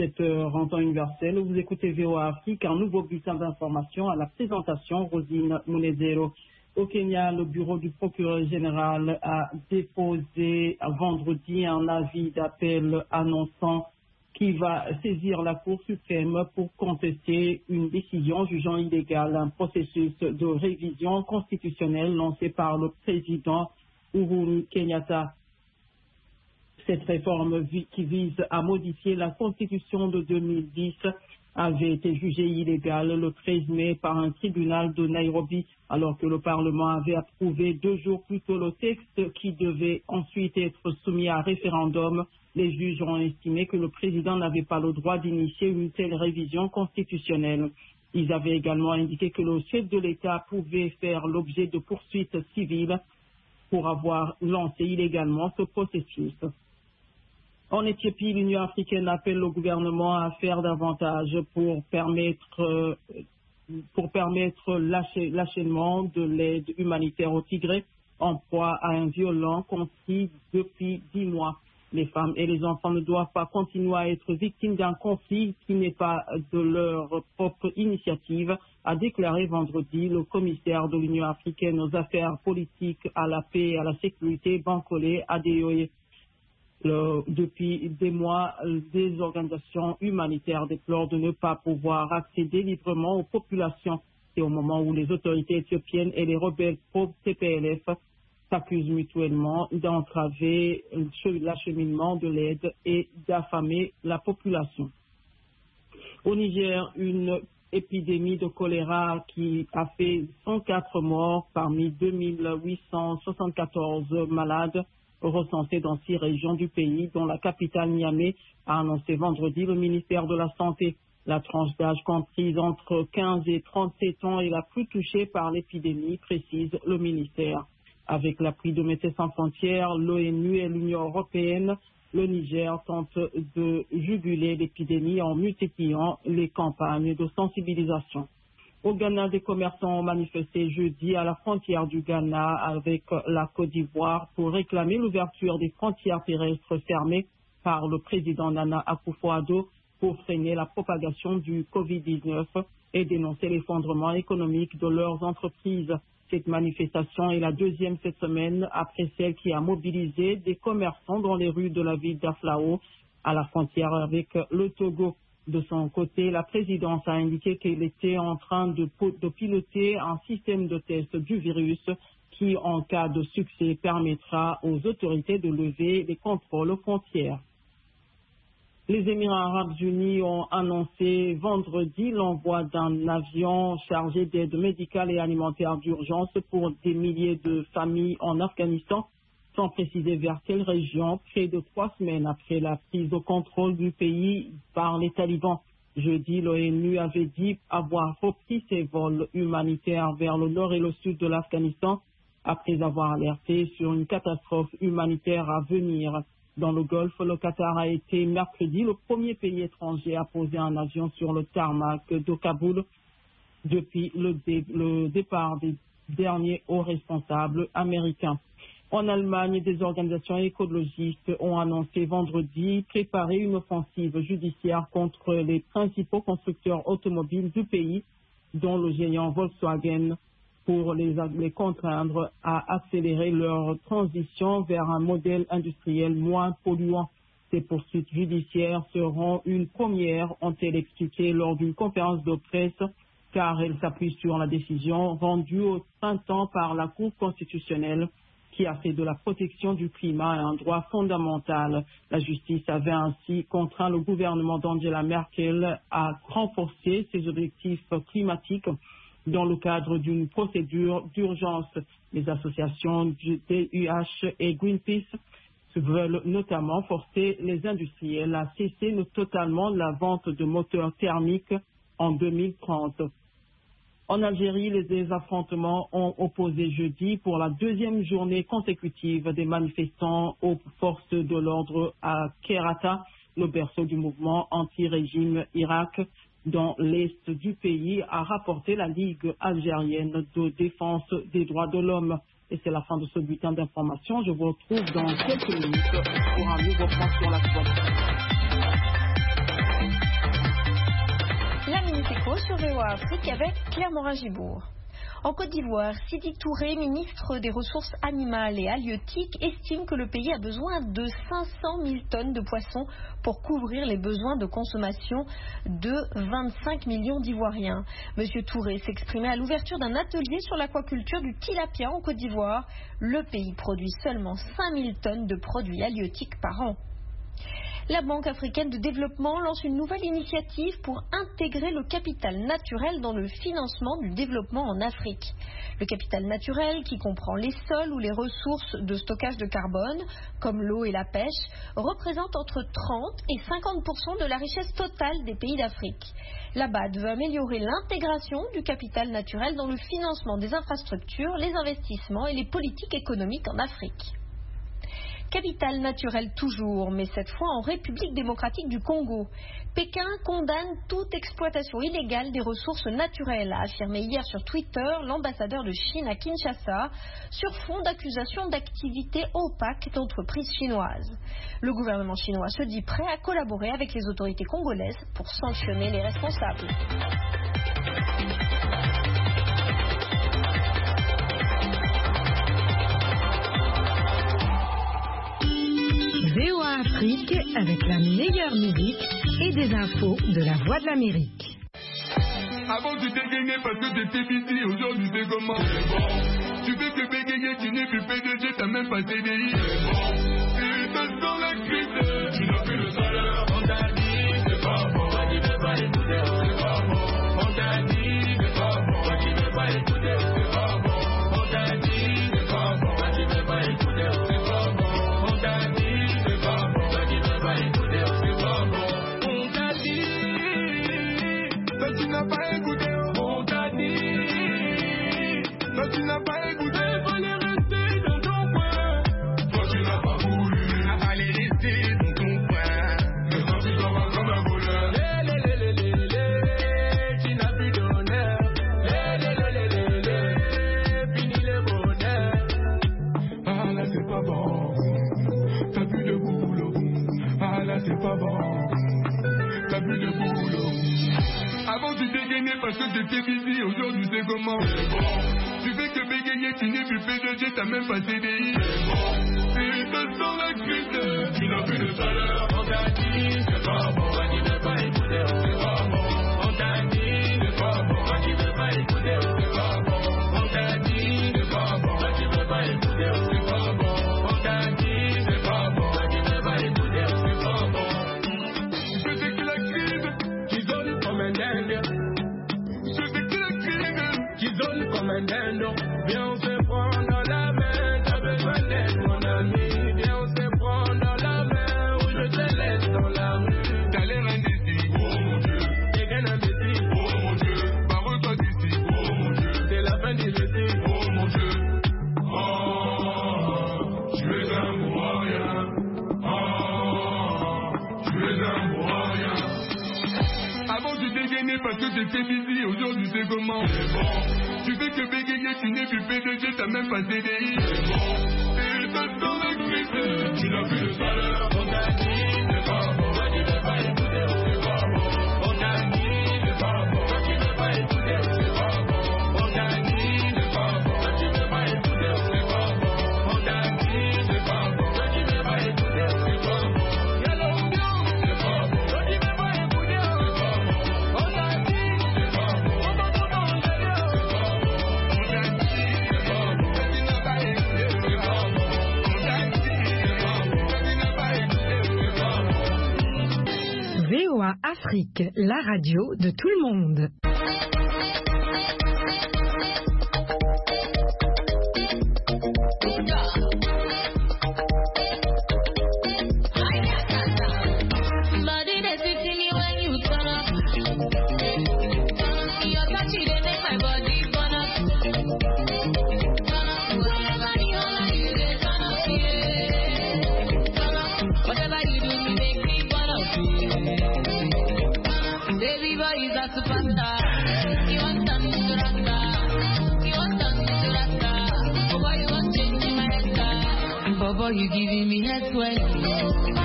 17h en temps universel. Vous écoutez VOA Afrique, un nouveau bulletin d'information à la présentation, Rosine Munezero. Au Kenya, le bureau du procureur général a déposé vendredi un avis d'appel annonçant qu'il va saisir la Cour suprême pour contester une décision jugeant illégal un processus de révision constitutionnelle lancé par le président Uhuru Kenyatta. Cette réforme qui vise à modifier la Constitution de 2010 avait été jugée illégale le 13 mai par un tribunal de Nairobi, alors que le Parlement avait approuvé 2 jours plus tôt le texte qui devait ensuite être soumis à référendum. Les juges ont estimé que le président n'avait pas le droit d'initier une telle révision constitutionnelle. Ils avaient également indiqué que le chef de l'État pouvait faire l'objet de poursuites civiles pour avoir lancé illégalement ce processus. En Éthiopie, l'Union africaine appelle le gouvernement à faire davantage pour permettre l'achèvement de l'aide humanitaire au Tigré, en proie à un violent conflit depuis 10 mois. Les femmes et les enfants ne doivent pas continuer à être victimes d'un conflit qui n'est pas de leur propre initiative, a déclaré vendredi le commissaire de l'Union africaine aux affaires politiques, à la paix et à la sécurité, Bankole Adeoye. Depuis des mois, des organisations humanitaires déplorent de ne pas pouvoir accéder librement aux populations. Et au moment où les autorités éthiopiennes et les rebelles pro-TPLF s'accusent mutuellement d'entraver l'acheminement de l'aide et d'affamer la population. Au Niger, une épidémie de choléra qui a fait 104 morts parmi 2874 malades recensés dans 6 régions du pays, dont la capitale Niamey, a annoncé vendredi le ministère de la Santé. La tranche d'âge comprise entre 15 et 37 ans est la plus touchée par l'épidémie, précise le ministère. Avec l'appui de Médecins sans frontières, l'ONU et l'Union européenne, le Niger tente de juguler l'épidémie en multipliant les campagnes de sensibilisation. Au Ghana, des commerçants ont manifesté jeudi à la frontière du Ghana avec la Côte d'Ivoire pour réclamer l'ouverture des frontières terrestres fermées par le président Nana Akufo-Addo pour freiner la propagation du Covid-19 et dénoncer l'effondrement économique de leurs entreprises. Cette manifestation est la 2e cette semaine après celle qui a mobilisé des commerçants dans les rues de la ville d'Aflao à la frontière avec le Togo. De son côté, la présidence a indiqué qu'elle était en train de piloter un système de test du virus qui, en cas de succès, permettra aux autorités de lever les contrôles aux frontières. Les Émirats arabes unis ont annoncé vendredi l'envoi d'un avion chargé d'aide médicale et alimentaire d'urgence pour des milliers de familles en Afghanistan, sans préciser vers quelle région, près de 3 semaines après la prise de contrôle du pays par les talibans. Jeudi, l'ONU avait dit avoir repris ses vols humanitaires vers le nord et le sud de l'Afghanistan après avoir alerté sur une catastrophe humanitaire à venir. Dans le Golfe, le Qatar a été mercredi le premier pays étranger à poser un avion sur le tarmac de Kaboul depuis le départ des derniers hauts responsables américains. En Allemagne, des organisations écologistes ont annoncé vendredi préparer une offensive judiciaire contre les principaux constructeurs automobiles du pays, dont le géant Volkswagen, pour les contraindre à accélérer leur transition vers un modèle industriel moins polluant. Ces poursuites judiciaires seront une première, ont-elles expliqué lors d'une conférence de presse, car elles s'appuient sur la décision rendue au printemps par la Cour constitutionnelle qui a fait de la protection du climat un droit fondamental. La justice avait ainsi contraint le gouvernement d'Angela Merkel à renforcer ses objectifs climatiques dans le cadre d'une procédure d'urgence. Les associations du DUH et Greenpeace veulent notamment forcer les industriels à cesser totalement la vente de moteurs thermiques en 2030. En Algérie, les affrontements ont opposé jeudi pour la 2e journée consécutive des manifestants aux forces de l'ordre à Kerata, le berceau du mouvement anti-régime Irak, dans l'est du pays, a rapporté la Ligue algérienne de défense des droits de l'homme. Et c'est la fin de ce bulletin d'information. Je vous retrouve dans quelques minutes pour un nouveau point sur l'actualité. sur VOA Afrique avec Claire Morin-Gibourg. En Côte d'Ivoire, Sidi Touré, ministre des Ressources animales et halieutiques, estime que le pays a besoin de 500 000 tonnes de poissons pour couvrir les besoins de consommation de 25 millions d'Ivoiriens. Monsieur Touré s'exprimait à l'ouverture d'un atelier sur l'aquaculture du tilapia en Côte d'Ivoire. Le pays produit seulement 5 000 tonnes de produits halieutiques par an. La Banque africaine de développement lance une nouvelle initiative pour intégrer le capital naturel dans le financement du développement en Afrique. Le capital naturel, qui comprend les sols ou les ressources de stockage de carbone, comme l'eau et la pêche, représente entre 30 et 50% de la richesse totale des pays d'Afrique. La BAD veut améliorer l'intégration du capital naturel dans le financement des infrastructures, les investissements et les politiques économiques en Afrique. Capital naturel toujours, mais cette fois en République démocratique du Congo. Pékin condamne toute exploitation illégale des ressources naturelles, a affirmé hier sur Twitter l'ambassadeur de Chine à Kinshasa, sur fond d'accusations d'activités opaques d'entreprises chinoises. Le gouvernement chinois se dit prêt à collaborer avec les autorités congolaises pour sanctionner les responsables. VOA Afrique avec la meilleure musique et des infos de la Voix de l'Amérique. Avant tu t'es gagné parce que t'étais busy, aujourd'hui c'est comment? Tu fais que bégayer, tu n'es plus PDG, t'as même pas CDI. Et ça sent la crise, tu n'as plus le salaire. On t'a dit c'est pas bon, toi qui veux pas écouter, c'est pas bon. On t'a dit c'est pas bon, toi qui veux pas écouter, c'est pas bon. On t'a dit c'est pas bon, toi qui veux pas écouter, c'est pas bon. On t'a dit c'est pas bon, toi qui veux pas écouter, c'est pas bon. On t'a dit, toi tu n'as pas écouté. On t'a dit, toi tu n'as pas écouté. Fallait rester dans ton coin. Toi tu n'as pas voulu. Fallait rester dans ton coin. Maintenant tu t'en vas comme un voleur. Tu n'as plus d'honneur. Fini le bonheur. Ah là c'est pas bon. T'as plus de boulot. Ah là c'est pas bon. T'as plus de boulot. Avant tu t'es gagné parce que t'étais busy, aujourd'hui c'est comment? Tu fais que bégayer, tu n'es plus PDG, t'as même pas CDI. Et ça sent la crise, tu n'as plus de salaire. On t'a dit c'est pas bon, toi qui veux pas écouter, c'est pas bon. On t'a dit c'est pas bon, toi qui veux pas écouter, c'est pas bon. On t'a dit c'est pas bon, toi qui veux pas écouter, c'est pas bon. On t'a dit c'est pas bon, toi qui veux pas écouter, c'est pas bon. Je sais que la crise qui donne comme un dingue. Je sais que la crise qui donne comme un dingue. Viens on se prend dans la main, t'as besoin d'aide mon ami. Viens on se prend dans la main, ou je te laisse dans la rue. T'as l'air indécis, oh mon Dieu. T'es qu'un imbécile, oh mon Dieu. Barre-toi d'ici, oh mon Dieu. C'est la fin du récit, oh mon Dieu. Oh, tu es un moyen. Oh, tu es un moyen. Avant tu t'es gagné parce que t'étais busy, aujourd'hui c'est comment? Tu fais que bégayer, tu n'es plus PDG, t'as même pas CDI. Et ça sent la crise, tu n'as plus de salaire. On t'a dit c'est pas bon, toi qui veux pas écouter, c'est pas bon. On t'a dit c'est pas bon, toi qui veux pas écouter, c'est pas bon. On t'a dit c'est pas bon, toi qui veux pas écouter, c'est pas bon. On t'a dit c'est pas bon, toi qui veux pas écouter, c'est pas bon. Y'a l'ambiance, c'est pas bon, toi qui veux pas écouter, c'est pas bon. On t'a dit c'est pas bon, on t'entend dans le délire, c'est pas bon. On t'a dit c'est pas bon, toi qui n'as pas écouté, c'est pas bon. On t'a dit c'est pas bon, toi qui n'as pas écouté, c'est pas bon. VOA Afrique, la radio de tout le monde. Body that's fitting me when you turn up. Your touch it they make my body burn up. Whatever you they turn up, yeah. Whatever you do, you make me burn up, yeah. Baby boy is a superstar. You want something to rasta. You want something to rasta. Oh boy, you want change in my head, Bobo, you giving me head sweat.